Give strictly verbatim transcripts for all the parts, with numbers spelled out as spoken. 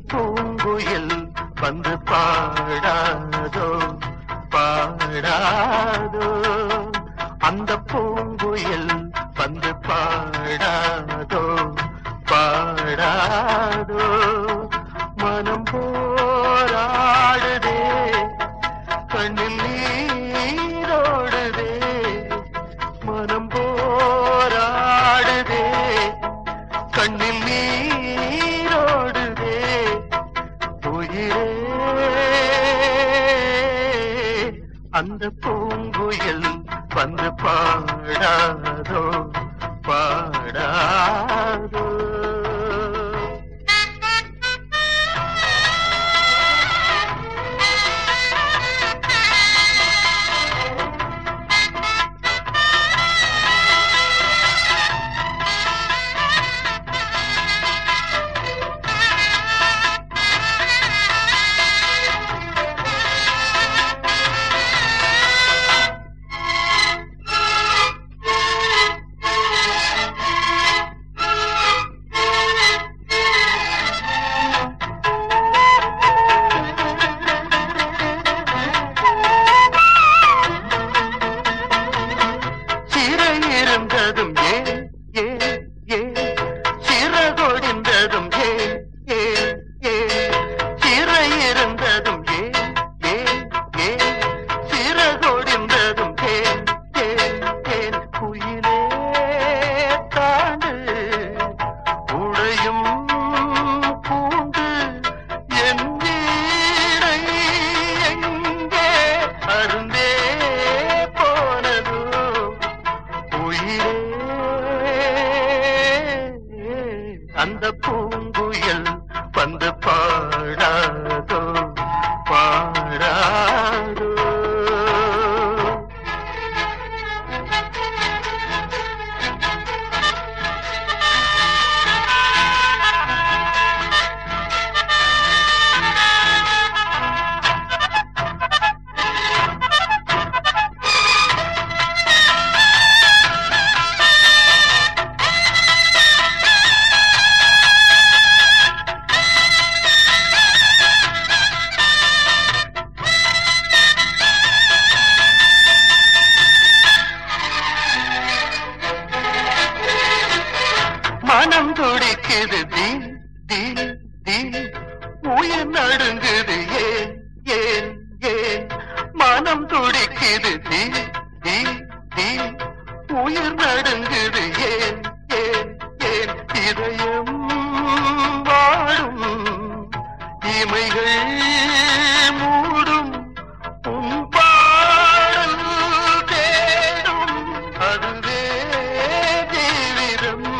பூங்குயில் வந்து பாடாதோ பாடாதோ அந்த பூங்குயில் வந்து பாடாதோ பாடாதோ மனம் போராடுதே கண்ணில் நீரோடுதே மனம் போராடுதே கண்ணில் நீரோடுதே உயிரே அந்த பூங்குயில் வந்து பாடாதோ பாடாதோ இருந்ததும் ஏன் ஏன் ஏன் சிறகொடிந்ததும் ஏன் ஏன் ஏன் சிறை இருந்ததும் ஏன் ஏன் ஏன் சிறகொடிந்ததும் ஏன் ஏன் ஏன் குயிலே தாண்டு உடையும் பூண்டு என் வீடை எங்கே அருந்தே போனதோ அந்த பூங்குயில் வந்து பாடாதோ பாடாதோ மனம் துடிக்குது தீ தீ தீ உயிர் நடுங்குது ஏன் ஏன் ஏன் மனம் துடிக்குது தீ தீ தீ உயிர் நடுங்குது ஏன் ஏன் ஏன் இதயம் வாடும் இமைகள் மூடும் உன் பாடல் தேடும் அதுவே ஜீவிதம்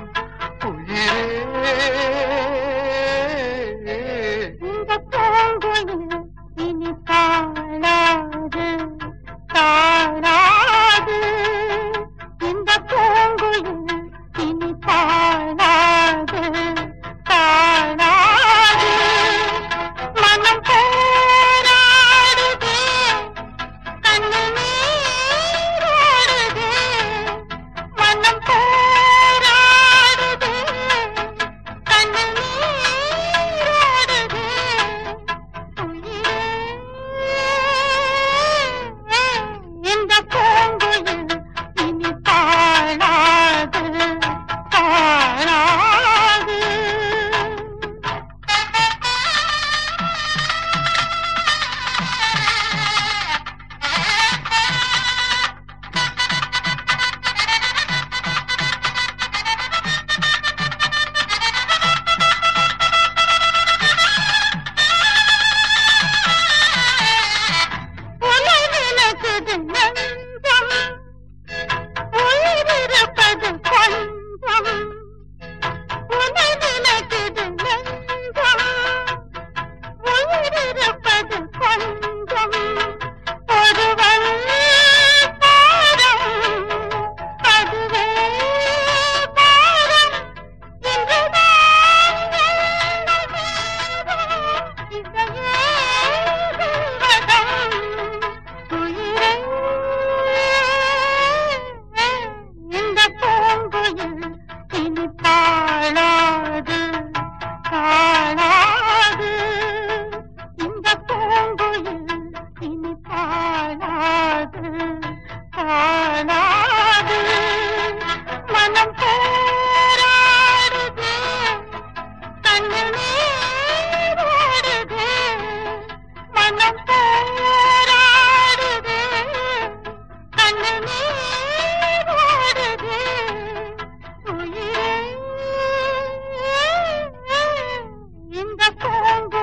இந்த பூங்குயில் இனி பாடாது பாடாது இந்த பூங்குயில் இனி பாடாது பாடாது மனம்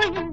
பூங்குயில்